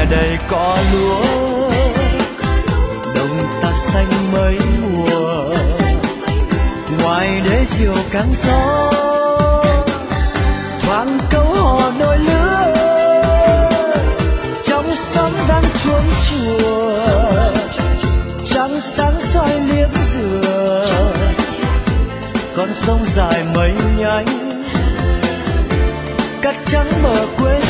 đầy cỏ lúa, đồng ta xanh mấy mùa. Ngoài đế diều cắn gió, thoáng câu hò đôi lứa. Trong xóm vang chuông chùa, trăng sáng soi liếc dừa. Con sông dài mấy nhánh, cát trắng bờ quê